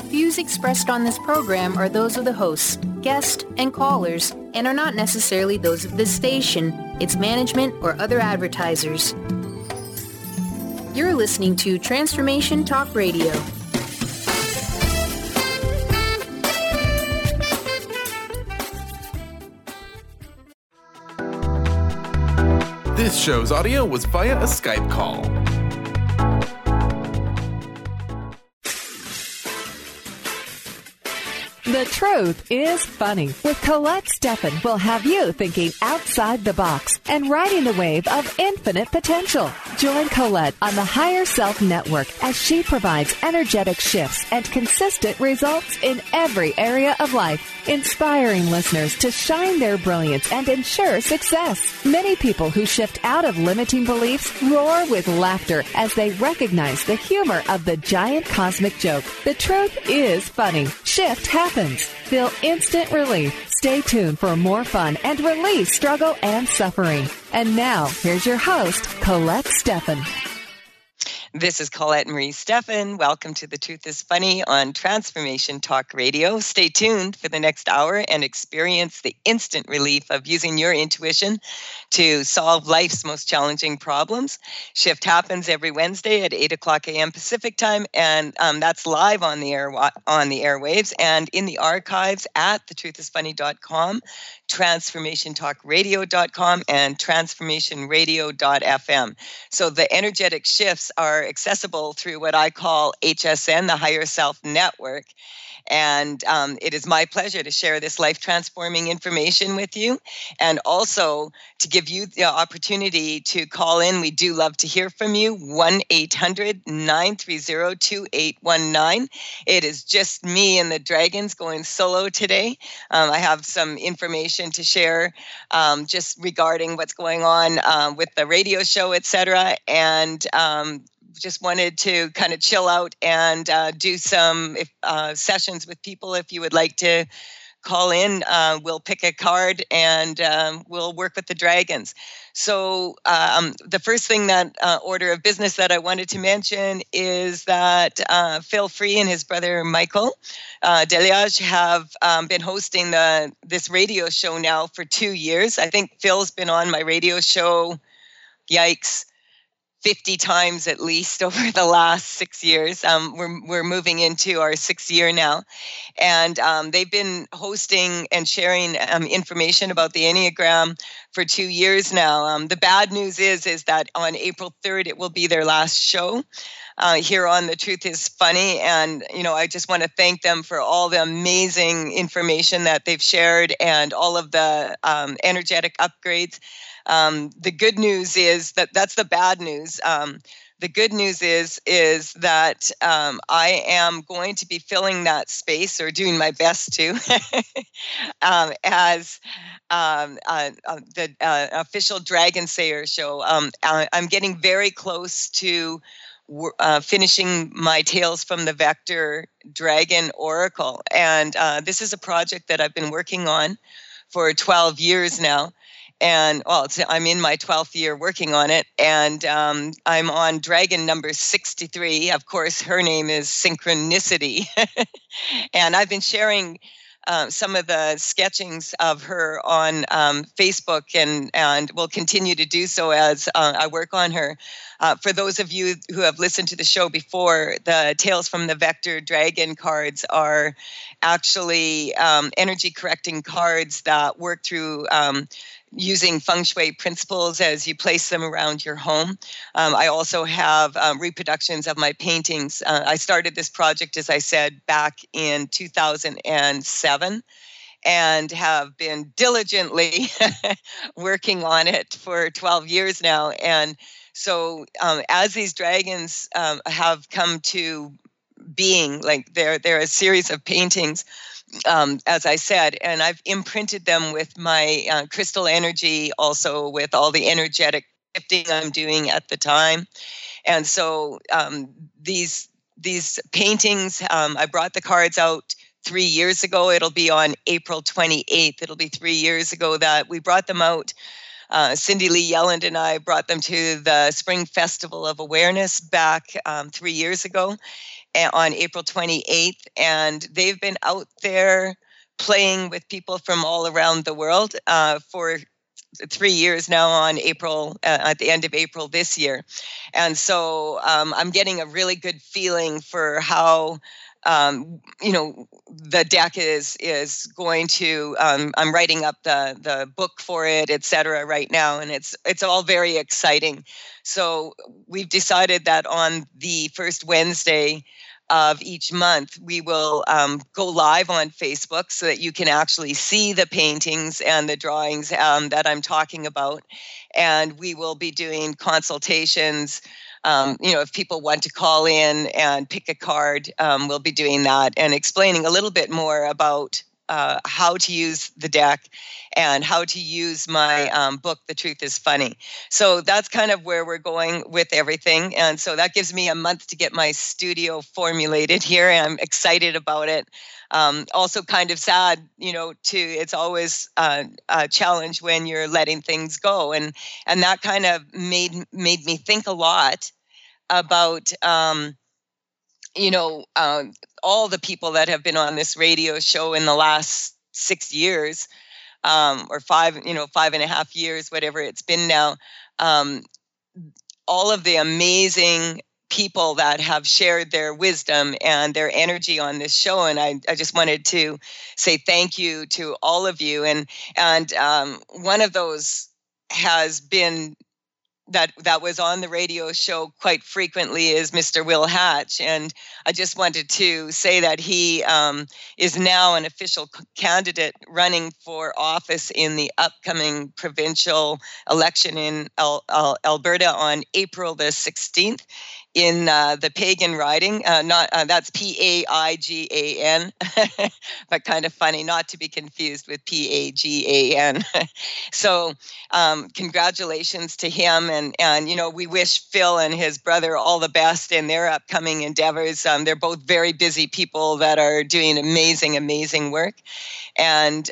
Views expressed on this program are those of the hosts, guests, and callers, and are not necessarily those of this station, its management, or other advertisers. You're listening to Transformation Talk Radio. This show's audio was via a Skype call. The Truth is Funny with Colette Steffen will have you thinking outside the box and riding the wave of infinite potential. Join Colette on the Higher Self Network as she provides energetic shifts and consistent results in every area of life, inspiring listeners to shine their brilliance and ensure success. Many people who shift out of limiting beliefs roar with laughter as they recognize the humor of the giant cosmic joke. The truth is funny. Shift happens. Feel instant relief. Stay tuned for more fun and release struggle and suffering. And now, here's your host, Colette Steffen. This is Colette Marie Steffen. Welcome to The Truth is Funny on Transformation Talk Radio. Stay tuned for the next hour and experience the instant relief of using your intuition to solve life's most challenging problems. Shift happens every Wednesday at 8 o'clock a.m. Pacific time, and that's live on the airwaves and in the archives at thetruthisfunny.com, transformationtalkradio.com, and transformationradio.fm. So the energetic shifts are accessible through what I call HSN, the Higher Self Network. And it is my pleasure to share this life-transforming information with you, and also to give you the opportunity to call in. We do love to hear from you, 1-800-930-2819. It is just me and the Dragons going solo today. I have some information to share just regarding what's going on with the radio show, etc., and just wanted to kind of chill out and do some sessions with people. If you would like to call in, we'll pick a card and we'll work with the Dragons. So the first thing that order of business that I wanted to mention is that Phil Free and his brother Michael Deliage have been hosting this radio show now for 2 years. I think Phil's been on my radio show, 50 times at least over the last 6 years. We're moving into our 6th year now. And they've been hosting and sharing information about the Enneagram for 2 years now. The bad news is that on April 3rd, it will be their last show here on The Truth is Funny. And, I just want to thank them for all the amazing information that they've shared and all of the energetic upgrades. The good news is that's the bad news. The good news is that I am going to be filling that space, or doing my best to, as the official Dragon Sayer show. I'm getting very close to finishing my Tales from the Vector Dragon Oracle. And this is a project that I've been working on for 12 years now. And I'm in my 12th year working on it, and I'm on dragon number 63. Of course, her name is Synchronicity. And I've been sharing some of the sketchings of her on Facebook, and will continue to do so as I work on her. For those of you who have listened to the show before, the Tales from the Vector Dragon cards are actually energy correcting cards that work through using feng shui principles as you place them around your home. I also have reproductions of my paintings. I started this project, as I said, back in 2007. And have been diligently working on it for 12 years now. And so as these dragons have come to being, like they're a series of paintings, as I said, and I've imprinted them with my crystal energy, also with all the energetic shifting I'm doing at the time. And so these paintings, I brought the cards out 3 years ago. It'll be on April 28th. It'll be 3 years ago that we brought them out. Cindy Lee Yelland and I brought them to the Spring Festival of Awareness back 3 years ago. on April 28th, and they've been out there playing with people from all around the world for 3 years now on at the end of April this year. And so I'm getting a really good feeling for how the deck is going to. I'm writing up the book for it, etc. right now, and it's all very exciting. So we've decided that on the first Wednesday of each month, we will go live on Facebook so that you can actually see the paintings and the drawings that I'm talking about. And we will be doing consultations. If people want to call in and pick a card, we'll be doing that and explaining a little bit more about how to use the deck and how to use my book, The Truth is Funny. So that's kind of where we're going with everything. And so that gives me a month to get my studio formulated here. And I'm excited about it. Also kind of sad, it's always a challenge when you're letting things go. And that kind of made me think a lot about, all the people that have been on this radio show in the last 6 years, or 5.5 years, whatever it's been now. All of the amazing people that have shared their wisdom and their energy on this show. And I just wanted to say thank you to all of you. And one of those has been that was on the radio show quite frequently is Mr. Will Hatch. And I just wanted to say that he is now an official candidate running for office in the upcoming provincial election in Alberta on April the 16th in the Pagan riding. That's Paigan, but kind of funny, not to be confused with Pagan. So congratulations to him. And we wish Phil and his brother all the best in their upcoming endeavors. They're both very busy people that are doing amazing work. And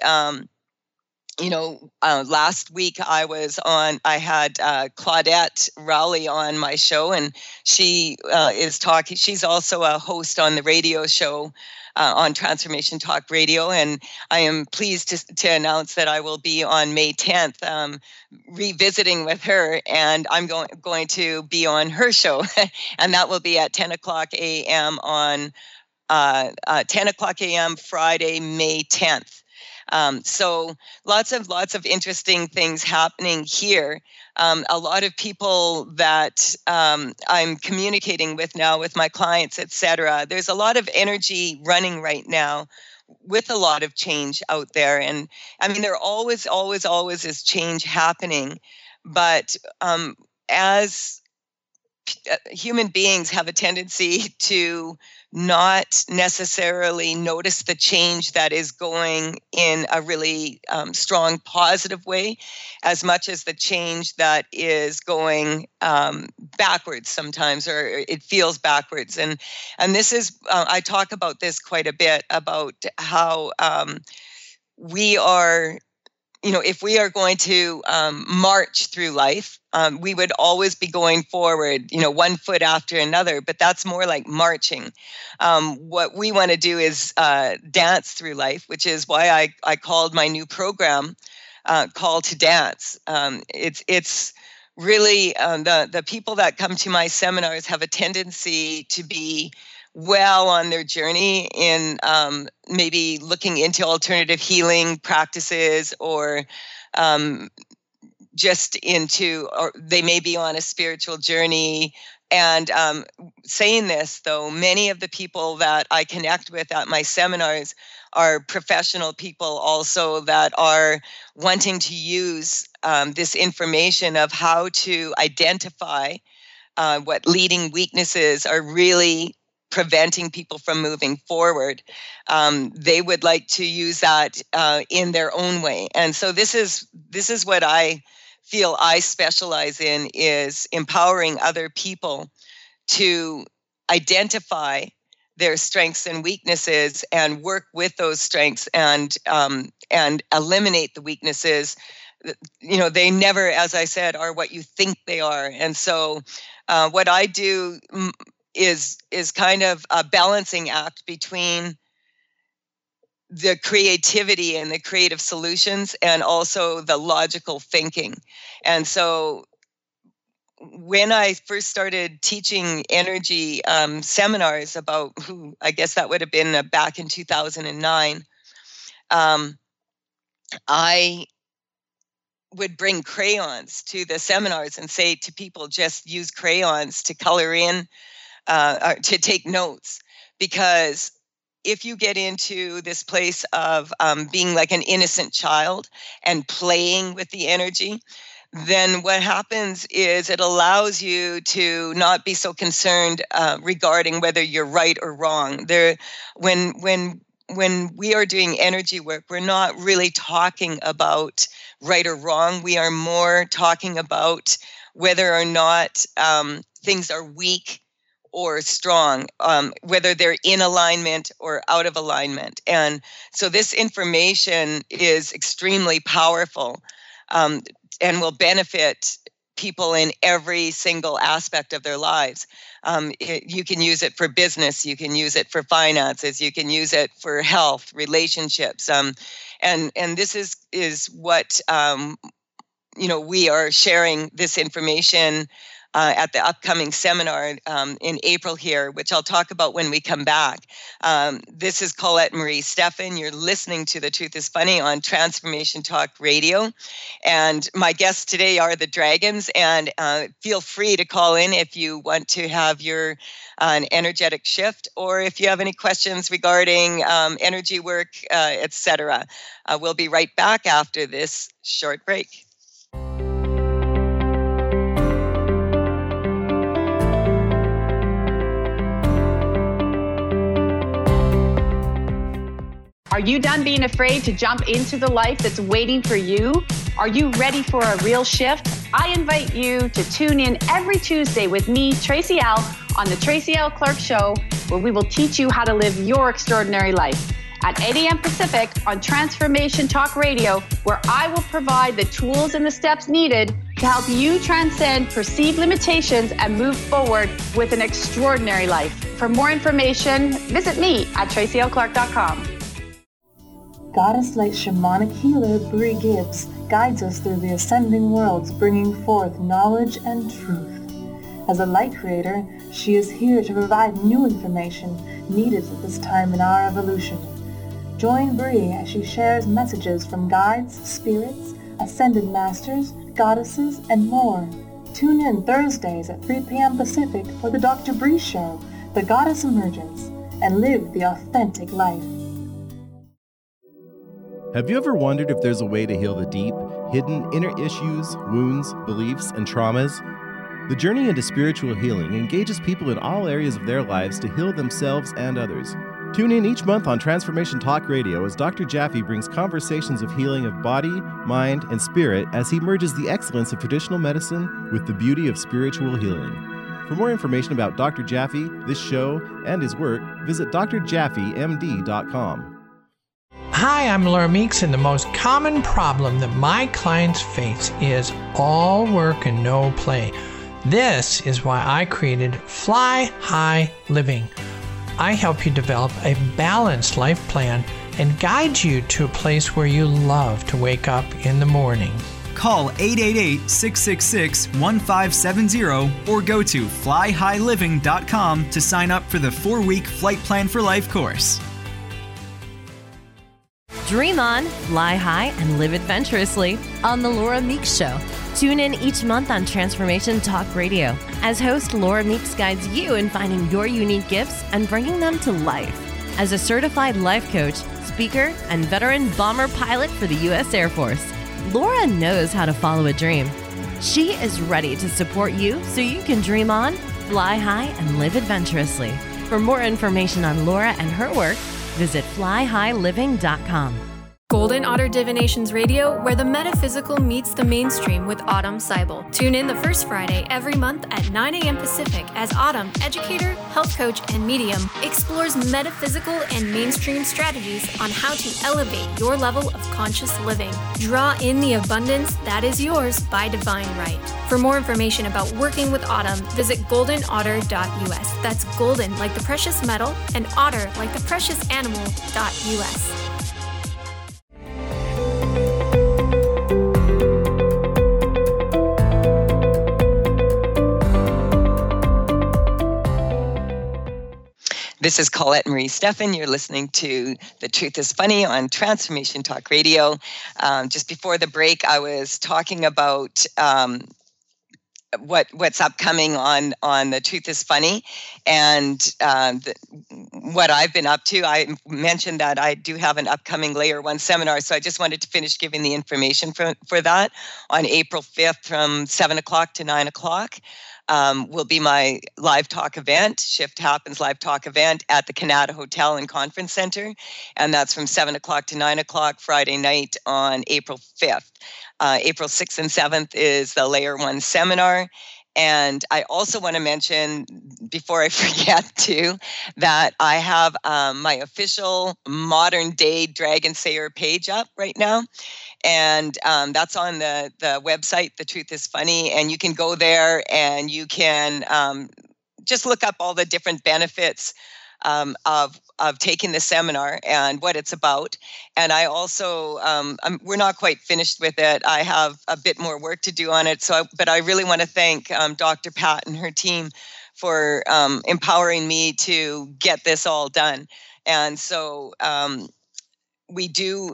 last week I had Claudette Rowley on my show, and she is talking. She's also a host on the radio show on Transformation Talk Radio. And I am pleased to announce that I will be on May 10th revisiting with her, and I'm going to be on her show. And that will be at 10 o'clock a.m. on 10 o'clock a.m. Friday, May 10th. So lots of interesting things happening here. A lot of people that I'm communicating with now with my clients, etc. There's a lot of energy running right now with a lot of change out there. And I mean, there always is change happening. But as human beings have a tendency to not necessarily notice the change that is going in a really strong positive way as much as the change that is going backwards sometimes, or it feels backwards. And this is, I talk about this quite a bit, about how we are, if we are going to march through life, we would always be going forward, one foot after another, but that's more like marching. What we want to do is dance through life, which is why I called my new program Call to Dance. It's really the people that come to my seminars have a tendency to be well on their journey in maybe looking into alternative healing practices, or just into, or they may be on a spiritual journey. And saying this, though, many of the people that I connect with at my seminars are professional people also that are wanting to use this information of how to identify what leading weaknesses are really preventing people from moving forward. They would like to use that in their own way. And so this is what I feel I specialize in, is empowering other people to identify their strengths and weaknesses and work with those strengths and eliminate the weaknesses. They never, as I said, are what you think they are. And so what I do is kind of a balancing act between the creativity and the creative solutions and also the logical thinking. And so when I first started teaching energy seminars about I guess that would have been back in 2009, I would bring crayons to the seminars and say to people, just use crayons to color in, to take notes. Because if you get into this place of being like an innocent child and playing with the energy, then what happens is it allows you to not be so concerned regarding whether you're right or wrong. When we are doing energy work, we're not really talking about right or wrong. We are more talking about whether or not things are weak or strong, whether they're in alignment or out of alignment. And so this information is extremely powerful and will benefit people in every single aspect of their lives. You can use it for business, you can use it for finances, you can use it for health, relationships, and this is what we are sharing this information at the upcoming seminar in April here, which I'll talk about when we come back. This is Colette Marie Steffen. You're listening to The Truth is Funny on Transformation Talk Radio. And my guests today are the Dragons. And feel free to call in if you want to have an energetic shift, or if you have any questions regarding energy work, etc. We'll be right back after this short break. Are you done being afraid to jump into the life that's waiting for you? Are you ready for a real shift? I invite you to tune in every Tuesday with me, Tracy L., on the Tracy L. Clark Show, where we will teach you how to live your extraordinary life. At 8 a.m. Pacific on Transformation Talk Radio, where I will provide the tools and the steps needed to help you transcend perceived limitations and move forward with an extraordinary life. For more information, visit me at tracylclark.com. Goddess Light Shamanic Healer Bree Gibbs guides us through the ascending worlds, bringing forth knowledge and truth. As a light creator, she is here to provide new information needed at this time in our evolution. Join Bree as she shares messages from guides, spirits, ascended masters, goddesses, and more. Tune in Thursdays at 3 p.m. Pacific for the Dr. Bree Show, The Goddess Emergence, and live the authentic life. Have you ever wondered if there's a way to heal the deep, hidden inner issues, wounds, beliefs, and traumas? The journey into spiritual healing engages people in all areas of their lives to heal themselves and others. Tune in each month on Transformation Talk Radio as Dr. Jaffe brings conversations of healing of body, mind, and spirit as he merges the excellence of traditional medicine with the beauty of spiritual healing. For more information about Dr. Jaffe, this show, and his work, visit drjaffemd.com. Hi, I'm Laura Meeks, and the most common problem that my clients face is all work and no play. This is why I created Fly High Living. I help you develop a balanced life plan and guide you to a place where you love to wake up in the morning. Call 888-666-1570 or go to flyhighliving.com to sign up for the 4-week Flight Plan for Life course. Dream on, fly high, and live adventurously on The Laura Meeks Show. Tune in each month on Transformation Talk Radio as host Laura Meeks guides you in finding your unique gifts and bringing them to life. As a certified life coach, speaker, and veteran bomber pilot for the U.S. Air Force, Laura knows how to follow a dream. She is ready to support you so you can dream on, fly high, and live adventurously. For more information on Laura and her work, visit flyhighliving.com. Golden Otter Divinations Radio, where the metaphysical meets the mainstream with Autumn Seibel. Tune in the first Friday every month at 9 a.m. Pacific as Autumn, educator, health coach, and medium, explores metaphysical and mainstream strategies on how to elevate your level of conscious living. Draw in the abundance that is yours by divine right. For more information about working with Autumn, visit goldenotter.us. That's golden like the precious metal and otter like the precious animal.us. This is Colette Marie Steffen. You're listening to The Truth is Funny on Transformation Talk Radio. Just before the break, I was talking about what's upcoming on The Truth is Funny and what I've been up to. I mentioned that I do have an upcoming Layer 1 seminar, so I just wanted to finish giving the information for that on April 5th from 7 o'clock to 9 o'clock. Will be my live talk event, Shift Happens live talk event at the Canada Hotel and Conference Center. And that's from 7 o'clock to 9 o'clock Friday night on April 5th. April 6th and 7th is the Layer 1 seminar. And I also want to mention, before I forget to, that I have my official modern day Dragon Sayer page up right now. And that's on the website, The Truth is Funny. And you can go there and you can just look up all the different benefits of taking the seminar and what it's about. And I also, we're not quite finished with it. I have a bit more work to do on it. But I really want to thank Dr. Pat and her team for empowering me to get this all done. And so we do,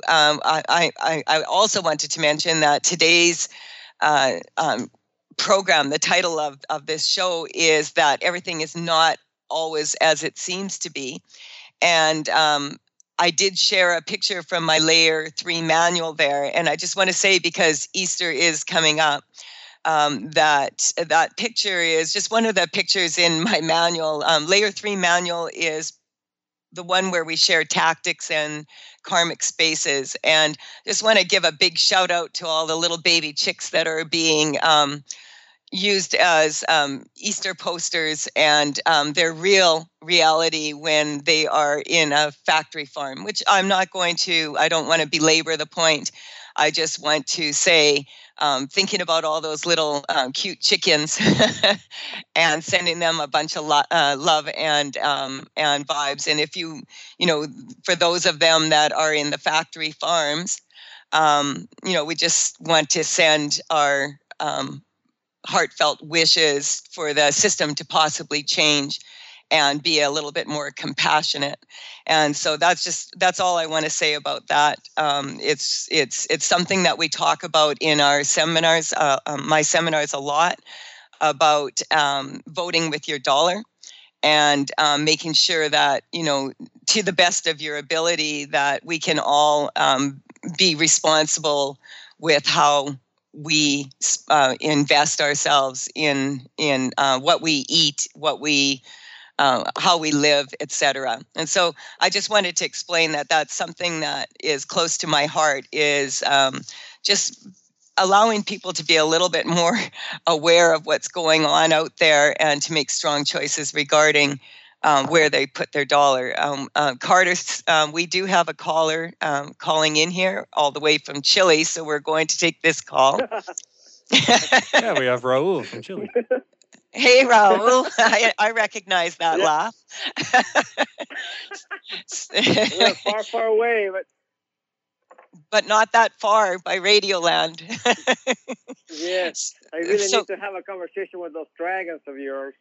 I also wanted to mention that today's program, the title of this show is that everything is not always as it seems to be. And I did share a picture from my Layer 3 manual there. And I just want to say, because Easter is coming up, that picture is just one of the pictures in my manual. Layer 3 manual is the one where we share tactics and karmic spaces. And just want to give a big shout out to all the little baby chicks that are being used as Easter posters, and their real reality when they are in a factory farm, which I don't want to belabor the point. I just want to say, thinking about all those little cute chickens and sending them a bunch of love and vibes. And if for those of them that are in the factory farms, we just want to send our heartfelt wishes for the system to possibly change and be a little bit more compassionate. And so that's all I want to say about that. It's something that we talk about in our seminars, my seminars, a lot, about voting with your dollar and making sure that, to the best of your ability, that we can all be responsible with how we invest ourselves in what we eat, how we live, etc. And so I just wanted to explain that that's something that is close to my heart, is just allowing people to be a little bit more aware of what's going on out there and to make strong choices regarding where they put their dollar. Carter, we do have a caller calling in here all the way from Chile, so we're going to take this call. Yeah, we have Raul from Chile. Hey, Raul. I recognize that laugh. We're far away, but not that far by Radioland. Yes, I really need to have a conversation with those dragons of yours.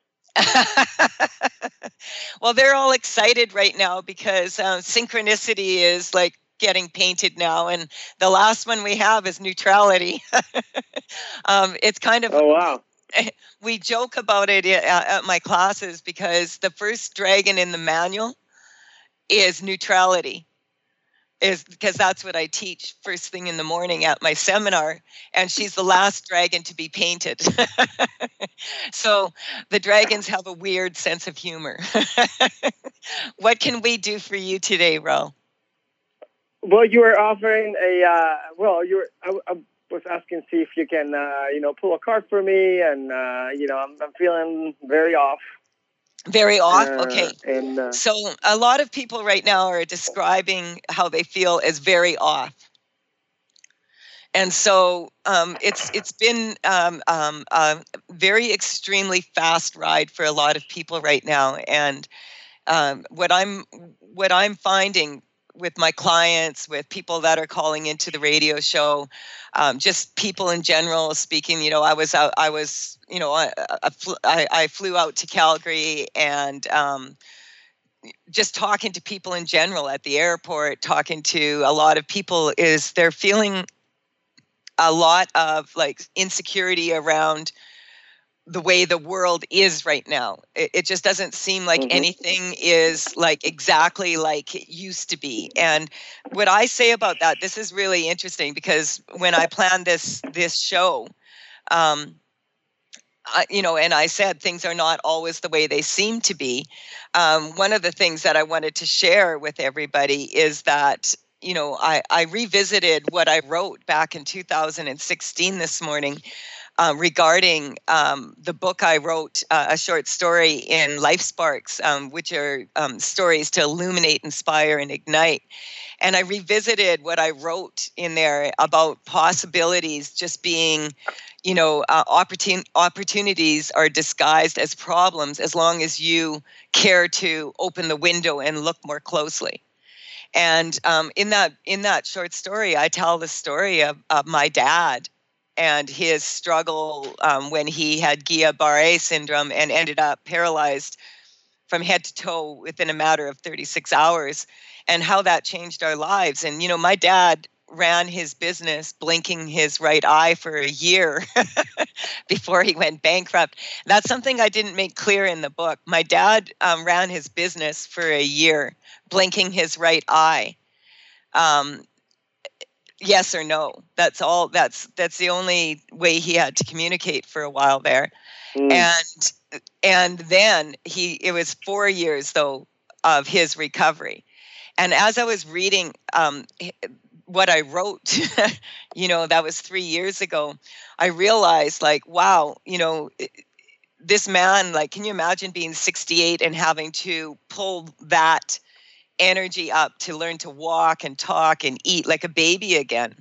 Well, they're all excited right now because synchronicity is like getting painted now, and the last one we have is neutrality. It's kind of, oh wow. We joke about it at my classes because the first dragon in the manual is neutrality. Is because that's what I teach first thing in the morning at my seminar, and she's the last dragon to be painted. So the dragons have a weird sense of humor. What can we do for you today, Ro? Well, you were offering I was asking to see if you can, pull a card for me, and I'm feeling very off. Very off. Okay. And so a lot of people right now are describing how they feel as very off. And so it's been a very extremely fast ride for a lot of people right now. And what I'm finding with my clients, with people that are calling into the radio show, just people in general speaking, I flew out to Calgary, and just talking to people in general at the airport, talking to a lot of people, is they're feeling a lot of like insecurity around the way the world is right now. It just doesn't seem like anything is like exactly like it used to be. And what I say about that, this is really interesting, because when I planned this show, and I said things are not always the way they seem to be. One of the things that I wanted to share with everybody is that, I revisited what I wrote back in 2016 this morning, regarding the book I wrote, a short story in Life Sparks, which are stories to illuminate, inspire, and ignite. And I revisited what I wrote in there about possibilities just being, opportunities are disguised as problems as long as you care to open the window and look more closely. And in that short story, I tell the story of my dad and his struggle when he had Guillain-Barré syndrome and ended up paralyzed from head to toe within a matter of 36 hours, and how that changed our lives. And, my dad ran his business blinking his right eye for a year before he went bankrupt. That's something I didn't make clear in the book. My dad ran his business for a year blinking his right eye. Yes or no. That's all. That's the only way he had to communicate for a while there. And then it was 4 years though of his recovery. And as I was reading what I wrote, that was 3 years ago, I realized wow, this man, can you imagine being 68 and having to pull that energy up to learn to walk and talk and eat like a baby again,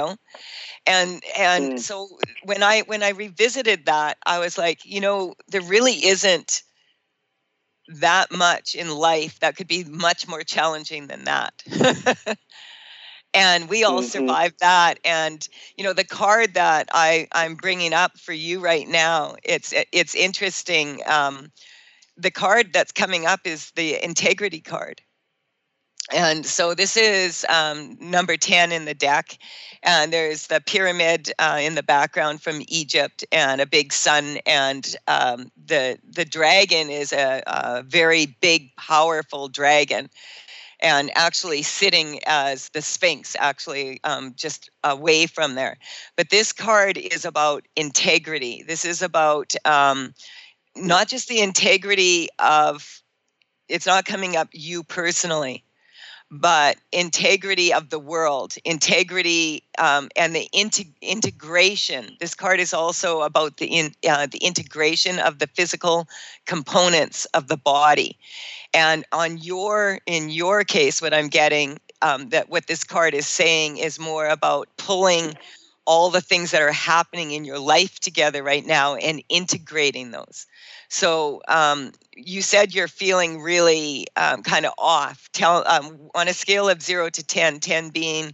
and so when I revisited that, I was like, there really isn't that much in life that could be much more challenging than that. And we all survived that. And, the card that I'm bringing up for you right now, it's interesting. The card that's coming up is the integrity card. And so this is number 10 in the deck. And there's the pyramid in the background from Egypt and a big sun. And the dragon is a very big, powerful dragon. And actually sitting as the Sphinx, actually just away from there. But this card is about integrity. This is about not just the integrity of, it's not coming up you personally, but integrity of the world, integrity and the integration. This card is also about the integration of the physical components of the body. And in your case, what I'm getting, that what this card is saying is more about pulling all the things that are happening in your life together right now and integrating those. So you said you're feeling really kind of off. On a scale of 0 to 10, 10 being,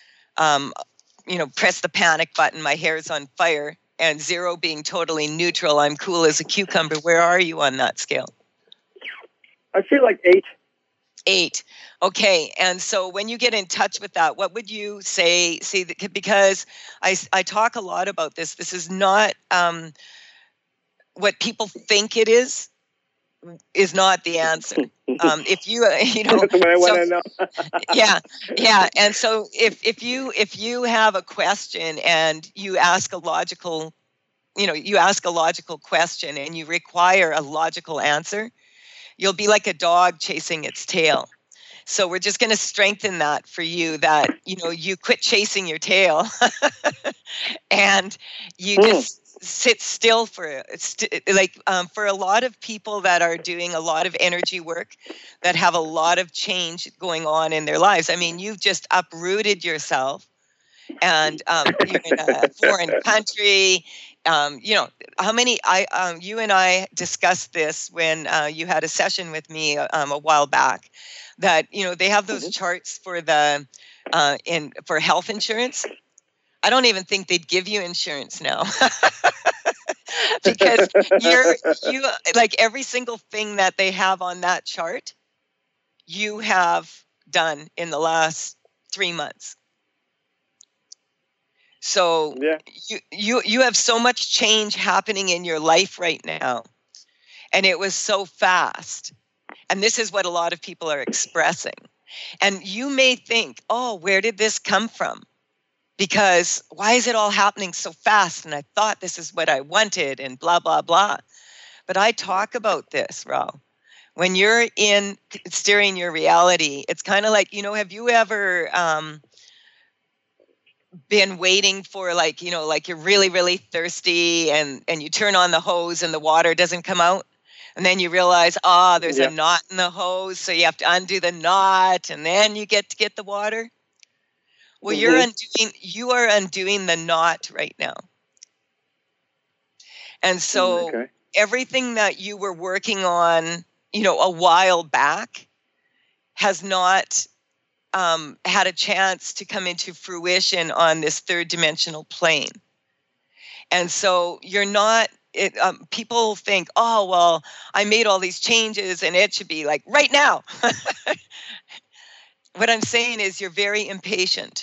press the panic button, my hair's on fire, and 0 being totally neutral, I'm cool as a cucumber. Where are you on that scale? I feel like 8. 8. Okay. And so when you get in touch with that, what would you say? See, because I talk a lot about this. This is not what people think it is not the answer. If you, That's what I want to know. yeah. And so if you have a question and you ask a logical, question and you require a logical answer, you'll be like a dog chasing its tail. So we're just going to strengthen that for you, that, you quit chasing your tail and you just sit still for a lot of people that are doing a lot of energy work, that have a lot of change going on in their lives. I mean, you've just uprooted yourself, and you're in a foreign country. How many? You and I discussed this when you had a session with me a while back. That they have those charts for for health insurance. I don't even think they'd give you insurance now. Because you like every single thing that they have on that chart, you have done in the last 3 months. So you have so much change happening in your life right now, and it was so fast. And this is what a lot of people are expressing. And you may think, oh, where did this come from? Because why is it all happening so fast? And I thought this is what I wanted and blah, blah, blah. But I talk about this, Ro. When you're in steering your reality, it's kind of like, have you ever been waiting for like you're really, really thirsty and you turn on the hose and the water doesn't come out? And then you realize, there's a knot in the hose, so you have to undo the knot and then you get to get the water. Well, you are undoing the knot right now. And so everything that you were working on, a while back has not had a chance to come into fruition on this third dimensional plane. And so you're not, people think, oh, well, I made all these changes and it should be like right now. What I'm saying is you're very impatient.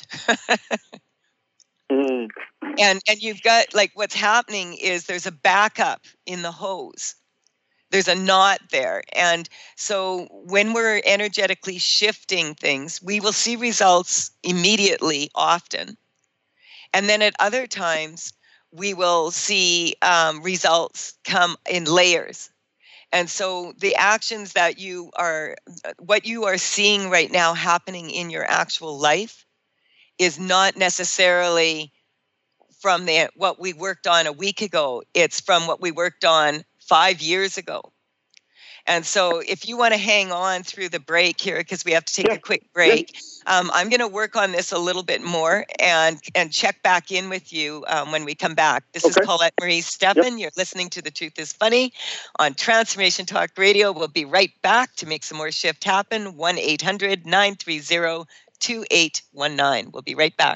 And you've got, like, what's happening is there's a backup in the hose. There's a knot there. And so when we're energetically shifting things, we will see results immediately often. And then at other times, we will see results come in layers. And so the actions that what you are seeing right now happening in your actual life is not necessarily from what we worked on a week ago. It's from what we worked on 5 years ago. And so if you want to hang on through the break here, because we have to take a quick break, I'm going to work on this a little bit more and check back in with you when we come back. This is Colette Marie Steffen. You're listening to The Truth is Funny on Transformation Talk Radio. We'll be right back to make some more shift happen. 1-800-930-2819. We'll be right back.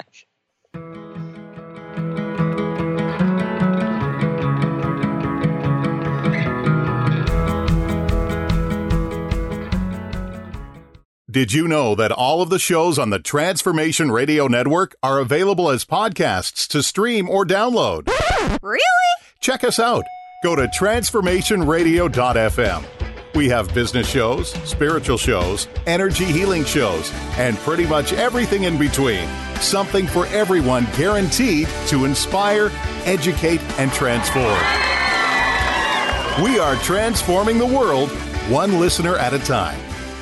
Did you know that all of the shows on the Transformation Radio Network are available as podcasts to stream or download? Really? Check us out. Go to transformationradio.fm. We have business shows, spiritual shows, energy healing shows, and pretty much everything in between. Something for everyone, guaranteed to inspire, educate, and transform. We are transforming the world, one listener at a time.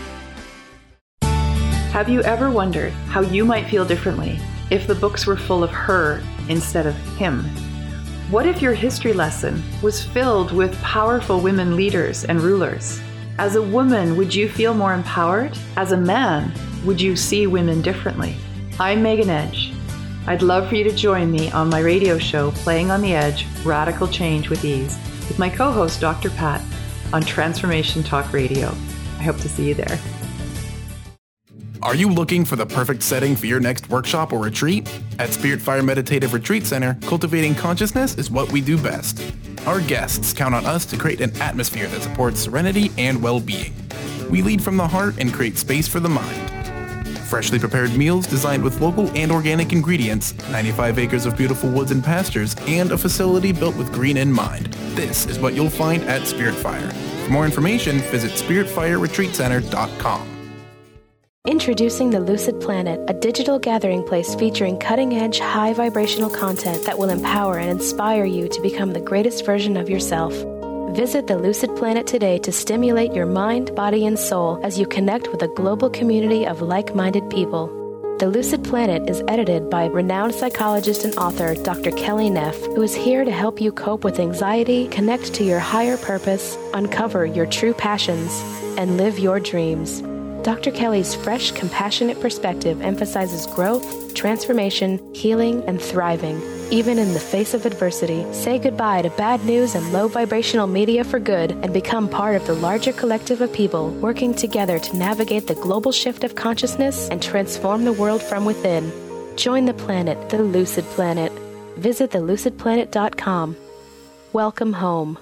Have you ever wondered how you might feel differently if the books were full of her instead of him? What if your history lesson was filled with powerful women leaders and rulers? As a woman, would you feel more empowered? As a man, would you see women differently? I'm Megan Edge. I'd love for you to join me on my radio show, Playing on the Edge, Radical Change with Ease, with my co-host, Dr. Pat, on Transformation Talk Radio. I hope to see you there. Are you looking for the perfect setting for your next workshop or retreat? At Spirit Fire Meditative Retreat Center, cultivating consciousness is what we do best. Our guests count on us to create an atmosphere that supports serenity and well-being. We lead from the heart and create space for the mind. Freshly prepared meals designed with local and organic ingredients, 95 acres of beautiful woods and pastures, and a facility built with green in mind. This is what you'll find at Spirit Fire. For more information, visit spiritfireretreatcenter.com. Introducing the Lucid Planet, a digital gathering place featuring cutting-edge, high-vibrational content that will empower and inspire you to become the greatest version of yourself. Visit the Lucid Planet today to stimulate your mind, body, and soul as you connect with a global community of like-minded people. The Lucid Planet is edited by renowned psychologist and author Dr. Kelly Neff, who is here to help you cope with anxiety, connect to your higher purpose, uncover your true passions, and live your dreams. Dr. Kelly's fresh, compassionate perspective emphasizes growth, transformation, healing, and thriving, even in the face of adversity. Say goodbye to bad news and low vibrational media for good and become part of the larger collective of people working together to navigate the global shift of consciousness and transform the world from within. Join the planet, the Lucid Planet. Visit thelucidplanet.com. Welcome home.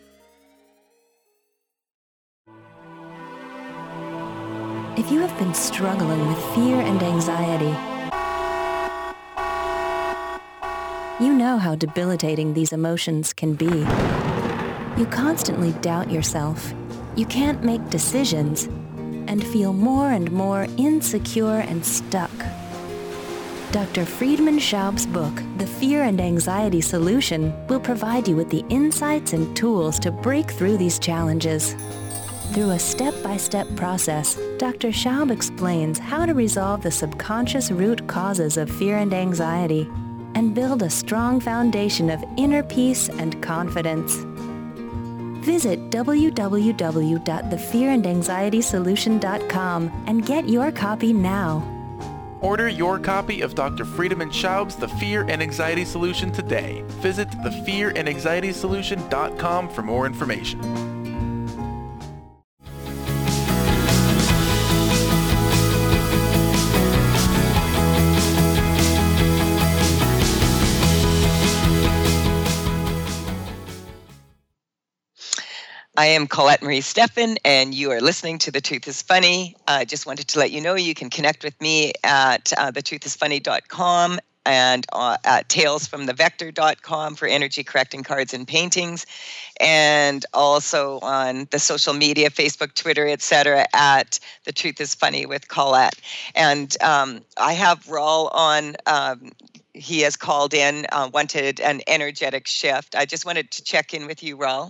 If you have been struggling with fear and anxiety, you know how debilitating these emotions can be. You constantly doubt yourself, you can't make decisions, and feel more and more insecure and stuck. Dr. Friedemann Schaub's book, The Fear and Anxiety Solution, will provide you with the insights and tools to break through these challenges. Through a step-by-step process, Dr. Schaub explains how to resolve the subconscious root causes of fear and anxiety and build a strong foundation of inner peace and confidence. Visit www.thefearandanxietysolution.com and get your copy now. Order your copy of Dr. Friedemann Schaub's The Fear and Anxiety Solution today. Visit thefearandanxietysolution.com for more information. I am Colette Marie Steffen, and you are listening to The Truth is Funny. I just wanted to let you know you can connect with me at thetruthисfunny.com and at talesfromthevector.com for energy correcting cards and paintings, and also on the social media, Facebook, Twitter, etc., at The Truth is Funny with Colette. And I have Raul on. He has called in, wanted an energetic shift. I just wanted to check in with you, Raul.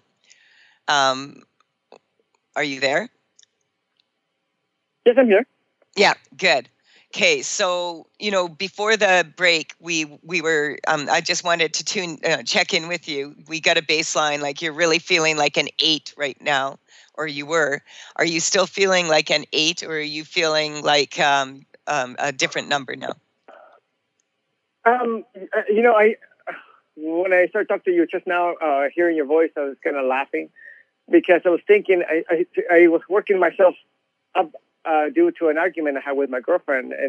Are you there? Yes, I'm here. Yeah, good. Okay, so, before the break, we were, I just wanted to check in with you. We got a baseline, like you're really feeling like an 8 right now, or you were. Are you still feeling like an 8, or are you feeling like a different number now? When I started talking to you just now, hearing your voice, I was kind of laughing because I was thinking I was working myself up due to an argument I had with my girlfriend, and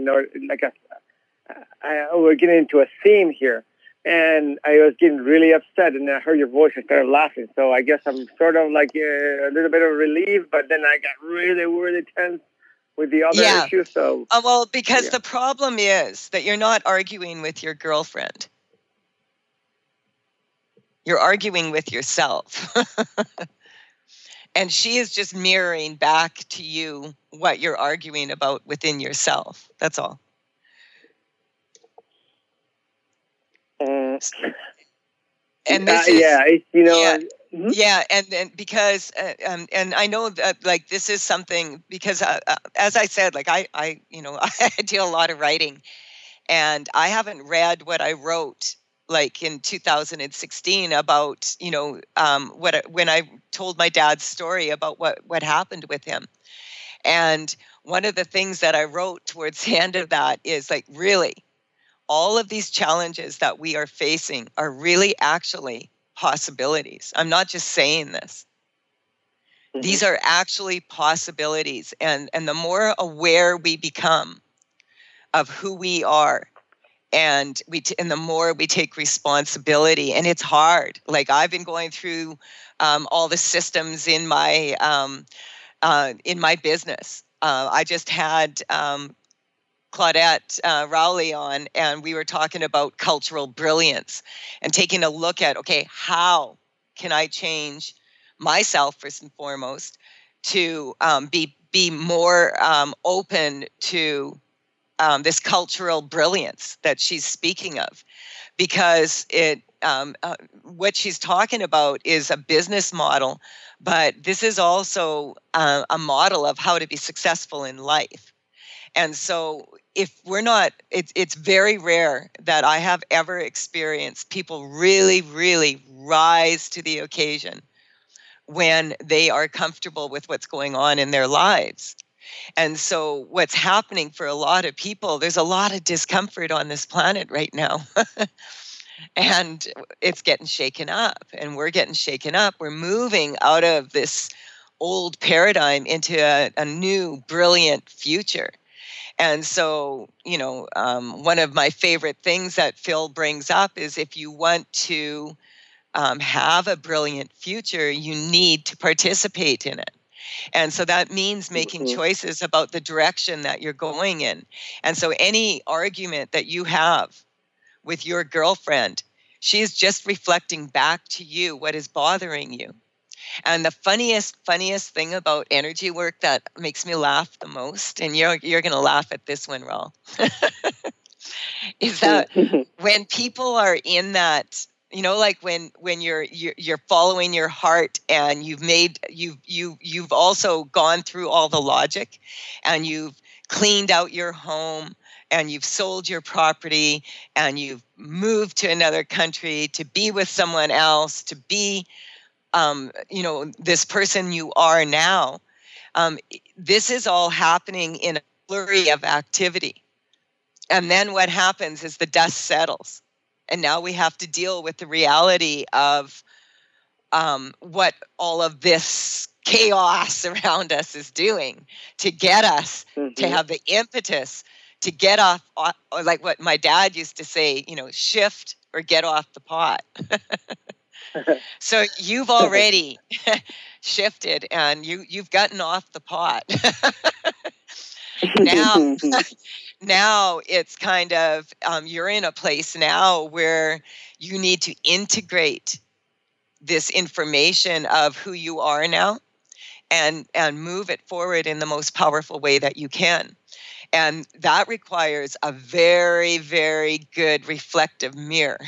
we're getting into a theme here, and I was getting really upset, and I heard your voice and started laughing. So I guess I'm sort of like a little bit of relief, but then I got really, really tense with the other issue. So because the problem is that you're not arguing with your girlfriend. You're arguing with yourself. And she is just mirroring back to you what you're arguing about within yourself. That's all. And this is, and because and I know that this is something because as I said, I do a lot of writing, and I haven't read what I wrote in 2016 about, when I told my dad's story about what happened with him. And one of the things that I wrote towards the end of that is really, all of these challenges that we are facing are really actually possibilities. I'm not just saying this. Mm-hmm. These are actually possibilities. And the more aware we become of who we are, and the more we take responsibility, and it's hard. I've been going through all the systems in my business. I just had Claudette Rowley on, and we were talking about cultural brilliance and taking a look at, okay, how can I change myself first and foremost to be more open to this cultural brilliance that she's speaking of, because what she's talking about is a business model, but this is also a model of how to be successful in life. And so if we're not, it's very rare that I have ever experienced people really, really rise to the occasion when they are comfortable with what's going on in their lives. And so what's happening for a lot of people, there's a lot of discomfort on this planet right now. And it's getting shaken up, and we're getting shaken up. We're moving out of this old paradigm into a new, brilliant future. And so, one of my favorite things that Phil brings up is if you want to have a brilliant future, you need to participate in it. And so that means making choices about the direction that you're going in. And so any argument that you have with your girlfriend, she's just reflecting back to you what is bothering you. And the funniest thing about energy work that makes me laugh the most, and you're going to laugh at this one, Raul, is that when people are in that, like when you're following your heart, and you've also gone through all the logic, and you've cleaned out your home, and you've sold your property, and you've moved to another country to be with someone else, to be this person you are now. This is all happening in a flurry of activity. And then what happens is the dust settles. And now we have to deal with the reality of what all of this chaos around us is doing to get us to have the impetus to get off, like what my dad used to say, shift or get off the pot. So you've already shifted, and you've gotten off the pot. Now it's kind of, you're in a place now where you need to integrate this information of who you are now and move it forward in the most powerful way that you can. And that requires a very, very good reflective mirror.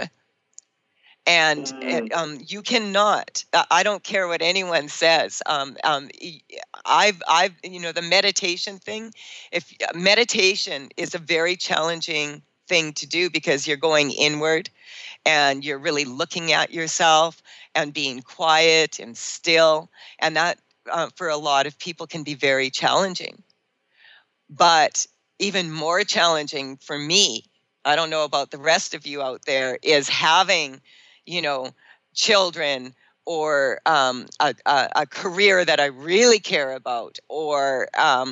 And you cannot, I don't care what anyone says. The meditation thing, meditation is a very challenging thing to do because you're going inward and you're really looking at yourself and being quiet and still. And that for a lot of people can be very challenging. But even more challenging for me, I don't know about the rest of you out there, is having children or a career that I really care about, or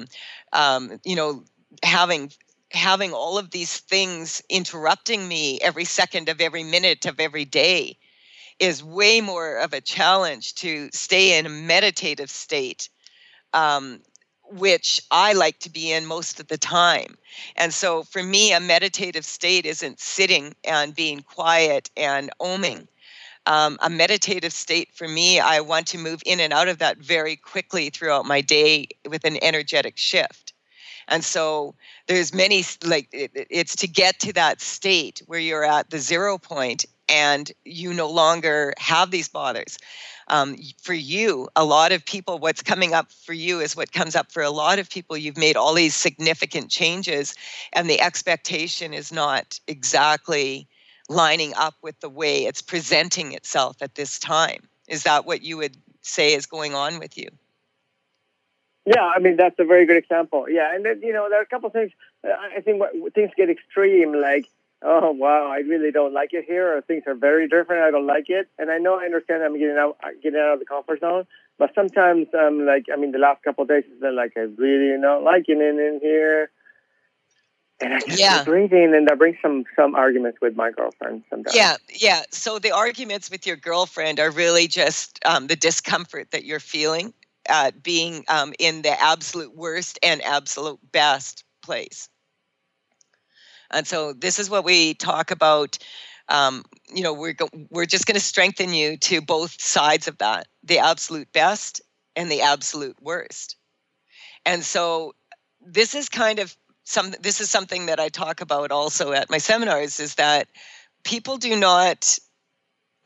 having all of these things interrupting me every second of every minute of every day is way more of a challenge to stay in a meditative state, which I like to be in most of the time. And so for me, a meditative state isn't sitting and being quiet and oming. A meditative state for me, I want to move in and out of that very quickly throughout my day with an energetic shift. And so there's many, it's to get to that state where you're at the 0 point and you no longer have these bothers. For you, a lot of people, what's coming up for you is what comes up for a lot of people. You've made all these significant changes, and the expectation is not exactly lining up with the way it's presenting itself at this time. Is that what you would say is going on with you? Yeah, I mean, that's a very good example. Yeah, and then, there are a couple of things. I think things get extreme, like, oh, wow, I really don't like it here, or things are very different, I don't like it. And I understand I'm getting out of the comfort zone, but sometimes the last couple of days it's been like, I really don't like it in here. And I just keep breathing, and that brings some arguments with my girlfriend sometimes. Yeah. So the arguments with your girlfriend are really just the discomfort that you're feeling at being in the absolute worst and absolute best place. And so this is what we talk about. We're just going to strengthen you to both sides of that, the absolute best and the absolute worst. And so this is something that I talk about also at my seminars, is that people do not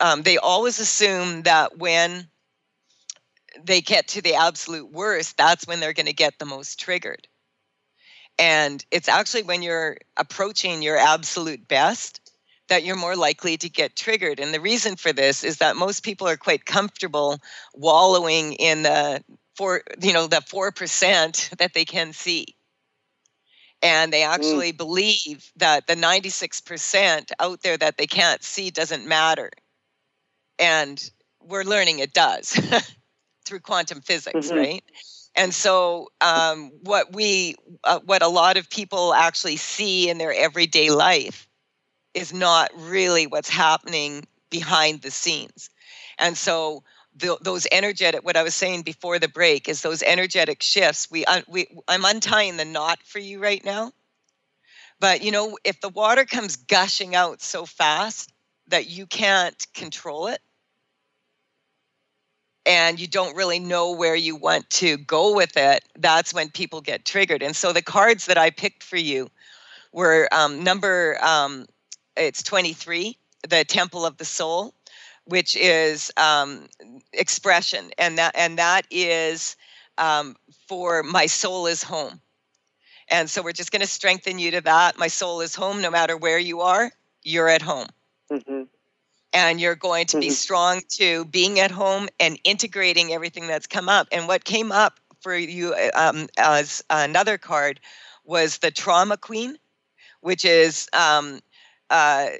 they always assume that when they get to the absolute worst, that's when they're going to get the most triggered. And it's actually when you're approaching your absolute best that you're more likely to get triggered. And the reason for this is that most people are quite comfortable wallowing in the 4% that they can see. And they actually believe that the 96% out there that they can't see doesn't matter. And we're learning it does through quantum physics, right? And so what a lot of people actually see in their everyday life is not really what's happening behind the scenes. And so those energetic, what I was saying before the break, is those energetic shifts. I'm untying the knot for you right now. But, if the water comes gushing out so fast that you can't control it, and you don't really know where you want to go with it, that's when people get triggered. And so the cards that I picked for you were it's 23, the Temple of the Soul, which is expression. And that is for my soul is home. And so we're just going to strengthen you to that. My soul is home. No matter where you are, you're at home. And you're going to be strong to being at home and integrating everything that's come up. And what came up for you as another card was the Trauma Queen, which is about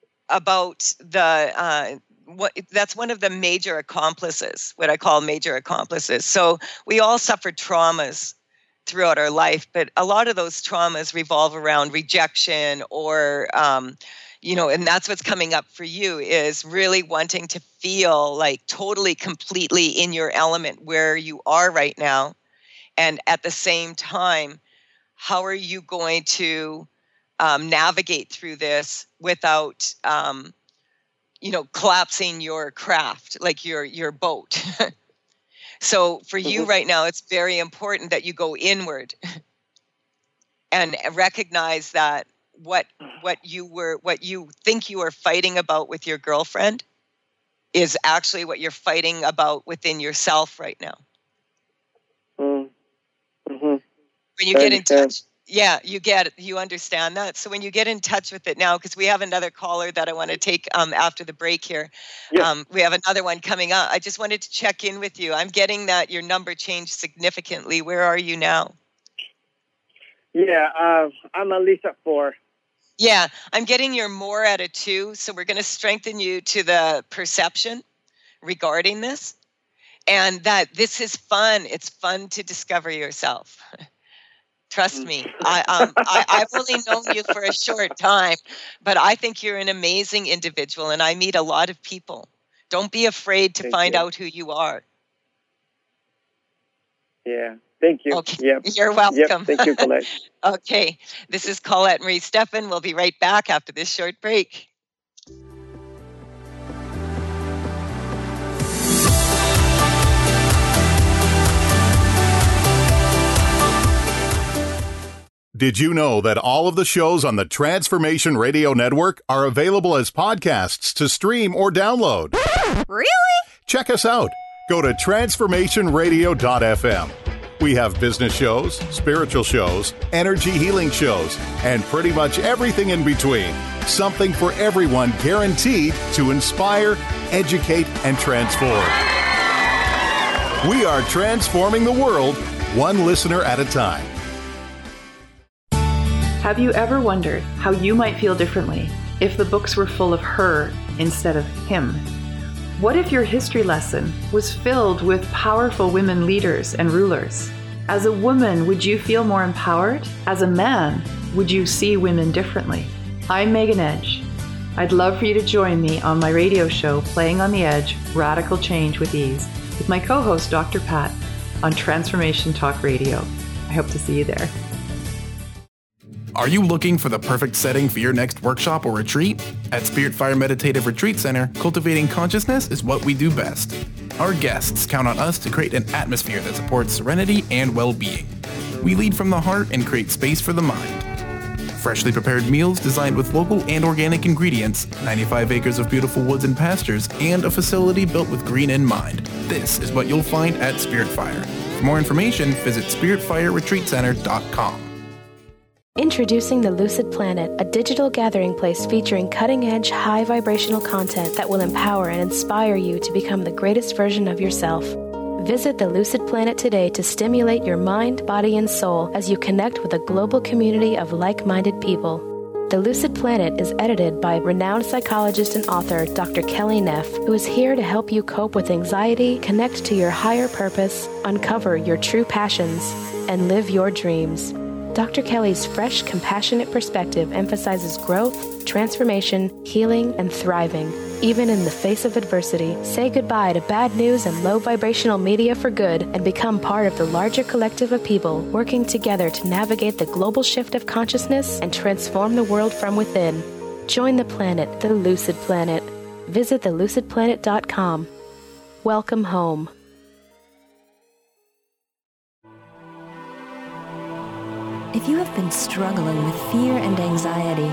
that's one of the major accomplices, what I call major accomplices. So we all suffer traumas throughout our life, but a lot of those traumas revolve around rejection or and that's what's coming up for you, is really wanting to feel like totally, completely in your element where you are right now. And at the same time, how are you going to navigate through this without, collapsing your craft, like your boat? So for you right now, it's very important that you go inward and recognize that what you think you are fighting about with your girlfriend is actually what you're fighting about within yourself right now. When you get in touch, you get it. You understand that. So when you get in touch with it now, because we have another caller that I want to take after the break here. Yes. We have another one coming up. I just wanted to check in with you. I'm getting that your number changed significantly. Where are you now? Yeah, I'm at least at 4. Yeah, I'm getting you're more at a 2. So we're going to strengthen you to the perception regarding this, and that this is fun. It's fun to discover yourself. Trust me. I've only known you for a short time, but I think you're an amazing individual, and I meet a lot of people. Don't be afraid to find out who you are. Yeah. Thank you. Okay. Yep. You're welcome. Yep. Thank you, Colette. Okay. This is Colette Marie Steffen. We'll be right back after this short break. Did you know that all of the shows on the Transformation Radio Network are available as podcasts to stream or download? Really? Check us out. Go to transformationradio.fm. We have business shows, spiritual shows, energy healing shows, and pretty much everything in between. Something for everyone, guaranteed to inspire, educate, and transform. We are transforming the world, one listener at a time. Have you ever wondered how you might feel differently if the books were full of her instead of him? What if your history lesson was filled with powerful women leaders and rulers? As a woman, would you feel more empowered? As a man, would you see women differently? I'm Megan Edge. I'd love for you to join me on my radio show, Playing on the Edge, Radical Change with Ease, with my co-host, Dr. Pat, on Transformation Talk Radio. I hope to see you there. Are you looking for the perfect setting for your next workshop or retreat? At Spirit Fire Meditative Retreat Center, cultivating consciousness is what we do best. Our guests count on us to create an atmosphere that supports serenity and well-being. We lead from the heart and create space for the mind. Freshly prepared meals designed with local and organic ingredients, 95 acres of beautiful woods and pastures, and a facility built with green in mind. This is what you'll find at Spirit Fire. For more information, visit spiritfireretreatcenter.com. Introducing the Lucid Planet, a digital gathering place featuring cutting-edge, high-vibrational content that will empower and inspire you to become the greatest version of yourself. Visit the Lucid Planet today to stimulate your mind, body, and soul as you connect with a global community of like-minded people. The Lucid Planet is edited by renowned psychologist and author Dr. Kelly Neff, who is here to help you cope with anxiety, connect to your higher purpose, uncover your true passions, and live your dreams. Dr. Kelly's fresh, compassionate perspective emphasizes growth, transformation, healing, and thriving. Even in the face of adversity, say goodbye to bad news and low vibrational media for good and become part of the larger collective of people working together to navigate the global shift of consciousness and transform the world from within. Join the planet, the Lucid Planet. Visit thelucidplanet.com. Welcome home. If you have been struggling with fear and anxiety,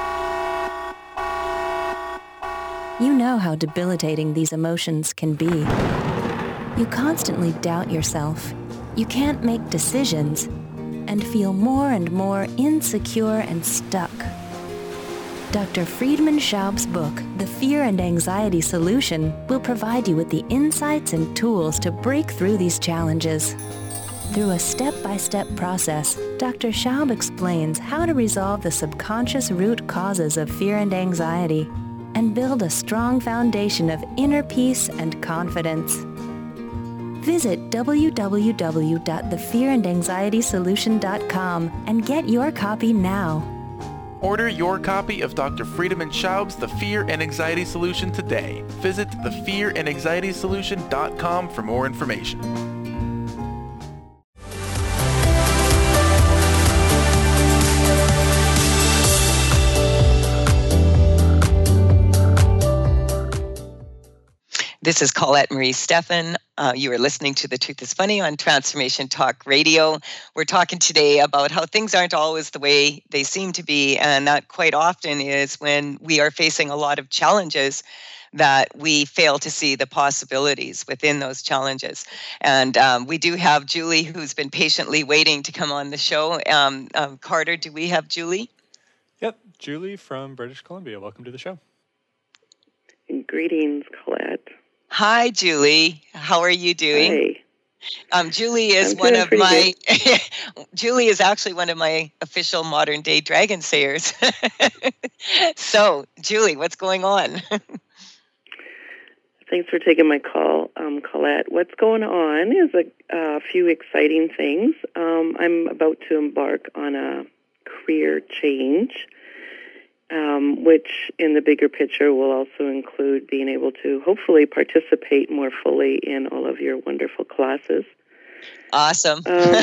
you know how debilitating these emotions can be. You constantly doubt yourself. You can't make decisions and feel more and more insecure and stuck. Dr. Friedemann Schaub's book, The Fear and Anxiety Solution, will provide you with the insights and tools to break through these challenges. Through a step-by-step process, Dr. Schaub explains how to resolve the subconscious root causes of fear and anxiety and build a strong foundation of inner peace and confidence. Visit www.thefearandanxietysolution.com and get your copy now. Order your copy of Dr. Friedemann Schaub's The Fear and Anxiety Solution today. Visit thefearandanxietysolution.com for more information. This is Colette Marie Stephan. You are listening to The Truth is Funny on Transformation Talk Radio. We're talking today about how things aren't always the way they seem to be, and that quite often is when we are facing a lot of challenges that we fail to see the possibilities within those challenges. And we do have Julie, who's been patiently waiting to come on the show. Carter, do we have Julie? Yep, Julie from British Columbia. Welcome to the show. Greetings, Colette. Hi, Julie. How are you doing? Hi. Julie is one of my. Julie is actually one of my official modern day dragon sayers. So, Julie, what's going on? Thanks for taking my call, Colette. What's going on is a few exciting things. I'm about to embark on a career change. Which in the bigger picture will also include being able to hopefully participate more fully in all of your wonderful classes. Awesome.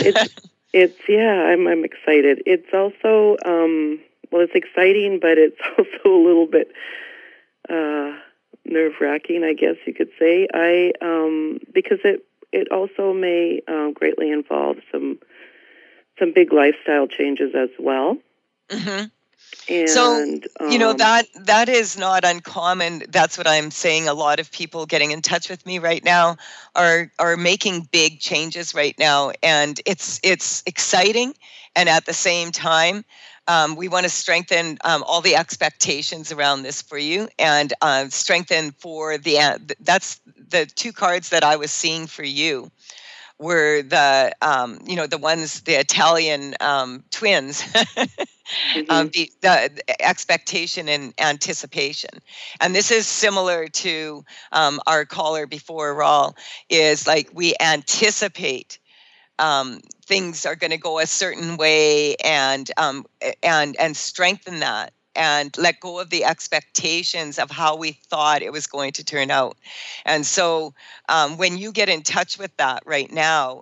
I'm excited. It's also, it's exciting, but it's also a little bit nerve-wracking, I guess you could say. Because it also may greatly involve some big lifestyle changes as well. Mm-hmm. And, so, that is not uncommon. That's what I'm saying. A lot of people getting in touch with me right now are making big changes right now. And it's exciting. And at the same time, we want to strengthen all the expectations around this for you and strengthen for that's the two cards that I was seeing for you. Were the ones, the Italian twins, mm-hmm. The expectation and anticipation. And this is similar to our caller before, Raul, is like we anticipate things are going to go a certain way and strengthen that. And let go of the expectations of how we thought it was going to turn out. And so when you get in touch with that right now,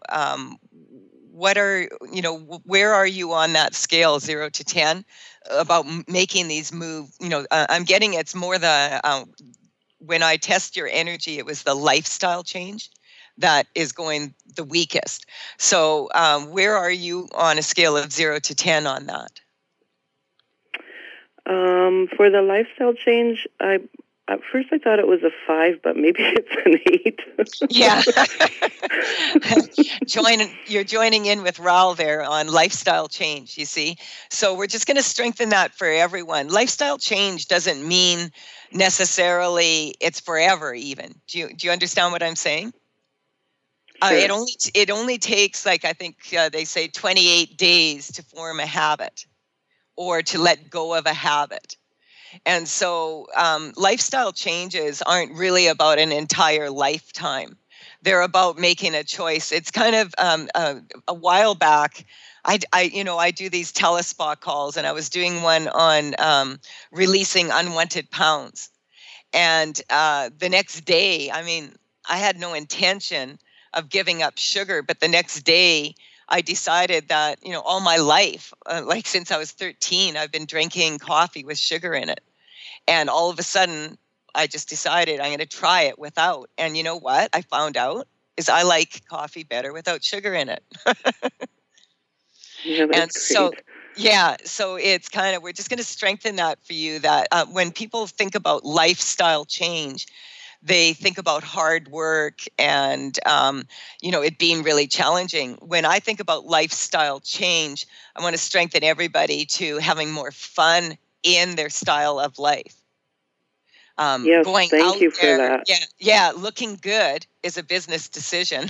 where are you on that scale, 0 to 10, about making these moves? I'm getting it's more when I test your energy, it was the lifestyle change that is going the weakest. So where are you on a scale of 0 to 10 on that? For the lifestyle change, at first I thought it was a 5, but maybe it's an 8. Yeah. You're joining in with Raul there on lifestyle change, you see. So we're just going to strengthen that for everyone. Lifestyle change doesn't mean necessarily it's forever even. Do you understand what I'm saying? Sure. It only takes, like, I think they say 28 days to form a habit or to let go of a habit. And so lifestyle changes aren't really about an entire lifetime. They're about making a choice. It's kind of a while back, I do these telespa calls, and I was doing one on releasing unwanted pounds. And the next day, I had no intention of giving up sugar, but the next day I decided that, all my life, like since I was 13, I've been drinking coffee with sugar in it. And all of a sudden, I just decided I'm going to try it without. And you know what I found out is I like coffee better without sugar in it. Yeah, that's great. So it's kind of, we're just going to strengthen that for you, that when people think about lifestyle change, they think about hard work and, it being really challenging. When I think about lifestyle change, I want to strengthen everybody to having more fun in their style of life. Yes, going thank out you for there, that. looking good is a business decision.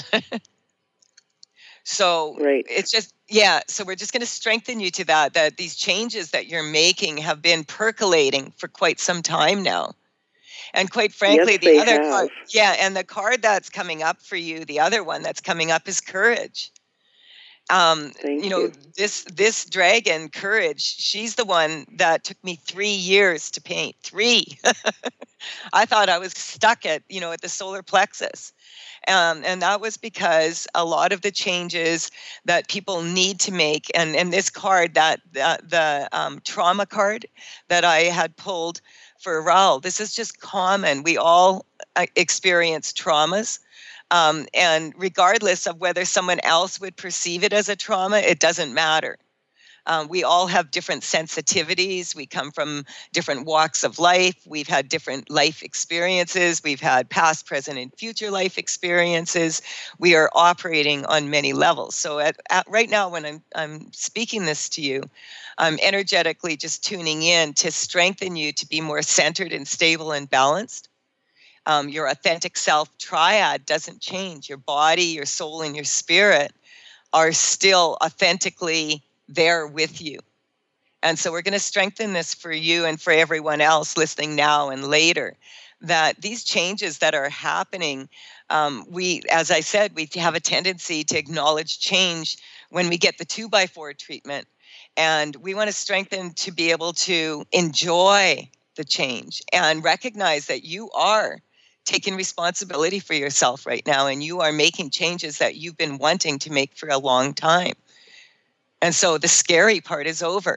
So Right. it's just, so we're just going to strengthen you to that these changes that you're making have been percolating for quite some time now. And quite frankly, Yes, card, and the card that's coming up for you, the other one that's coming up is courage. Thank you. This dragon, Courage, she's the one that took me 3 years to paint. 3. I thought I was stuck at the solar plexus. And that was because a lot of the changes that people need to make, and this card, the trauma card that I had pulled for Raul, this is just common. We all experience traumas. And regardless of whether someone else would perceive it as a trauma, it doesn't matter. We all have different sensitivities. We come from different walks of life. We've had different life experiences. We've had past, present, and future life experiences. We are operating on many levels. So at right now, when I'm speaking this to you, I'm energetically just tuning in to strengthen you to be more centered and stable and balanced. Your authentic self triad doesn't change. Your body, your soul, and your spirit are still authentically there with you. And so we're going to strengthen this for you and for everyone else listening now and later, that these changes that are happening, as I said, we have a tendency to acknowledge change when we get the 2x4 treatment. And we want to strengthen to be able to enjoy the change and recognize that you are taking responsibility for yourself right now, and you are making changes that you've been wanting to make for a long time. And so the scary part is over.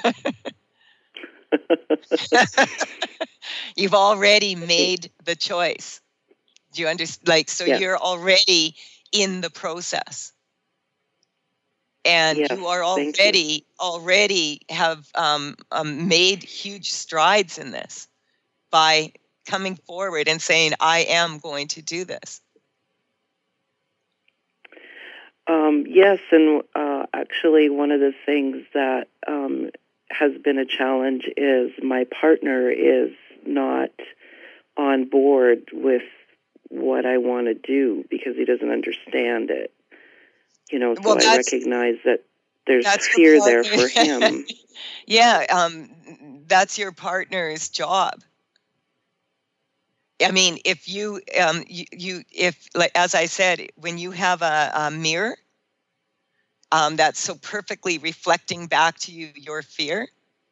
You've already made the choice. Do you understand? You're already in the process. And you are already have made huge strides in this by coming forward and saying, I am going to do this. Yes, and actually one of the things that has been a challenge is my partner is not on board with what I want to do because he doesn't understand it. So I recognize that there's fear there for him. That's your partner's job. I mean, if you, as I said, when you have a mirror that's so perfectly reflecting back to you your fear,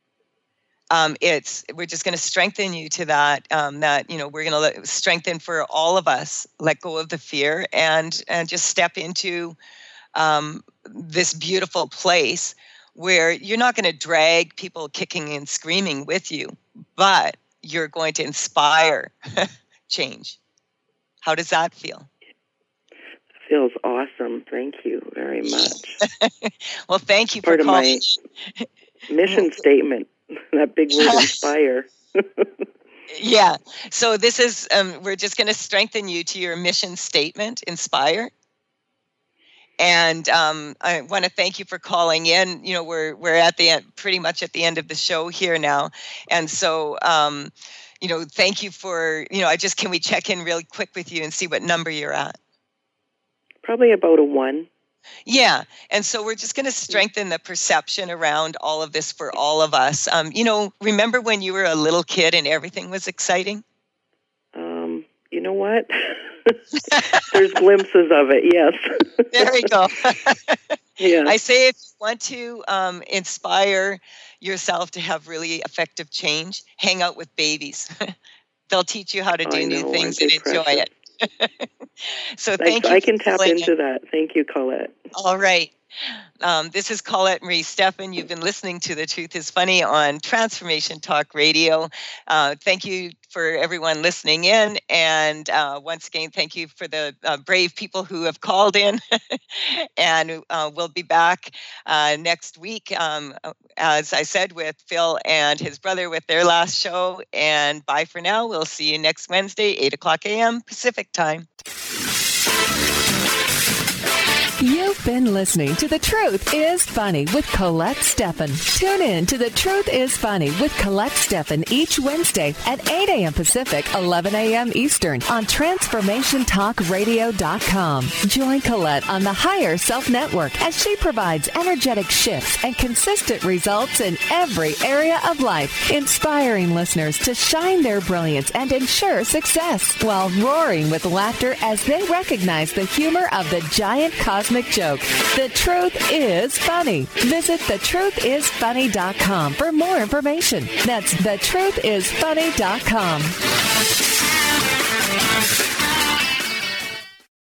we're just going to strengthen you to that. We're going to strengthen for all of us. Let go of the fear and just step into this beautiful place where you're not going to drag people kicking and screaming with you, but you're going to inspire change. How does that feel? Feels awesome. Thank you very much. Well, thank you for calling. My mission statement that big word, inspire. Yeah. So this is, we're just going to strengthen you to your mission statement, inspire. And I want to thank you for calling in. You know, we're at the end, pretty much at the end of the show here now. And so, you know, thank you for, you know, can we check in really quick with you and see what number you're at? Probably about a 1. Yeah. And so we're just going to strengthen the perception around all of this for all of us. You know, remember when you were a little kid and everything was exciting? You know what? There's glimpses of it, yes. There we go. Yeah. I say if you want to inspire yourself to have really effective change, hang out with babies. They'll teach you how to do new things and enjoy it. So thank you. I can tap into that. Thank you, Colette. All right. This is Colette Marie Steffen. You've been listening to The Truth is Funny on Transformation Talk Radio. Thank you for everyone listening in. And once again, thank you for the brave people who have called in. And we'll be back next week, as I said, with Phil and his brother with their last show. And bye for now. We'll see you next Wednesday, 8 o'clock a.m. Pacific time. You've been listening to The Truth is Funny with Colette Steffen. Tune in to The Truth is Funny with Colette Steffen each Wednesday at 8 a.m. Pacific, 11 a.m. Eastern on TransformationTalkRadio.com. Join Colette on the Higher Self Network as she provides energetic shifts and consistent results in every area of life, inspiring listeners to shine their brilliance and ensure success while roaring with laughter as they recognize the humor of the giant cosmic joke. The Truth is Funny. Visit thetruthisfunny.com for more information. That's thetruthisfunny.com.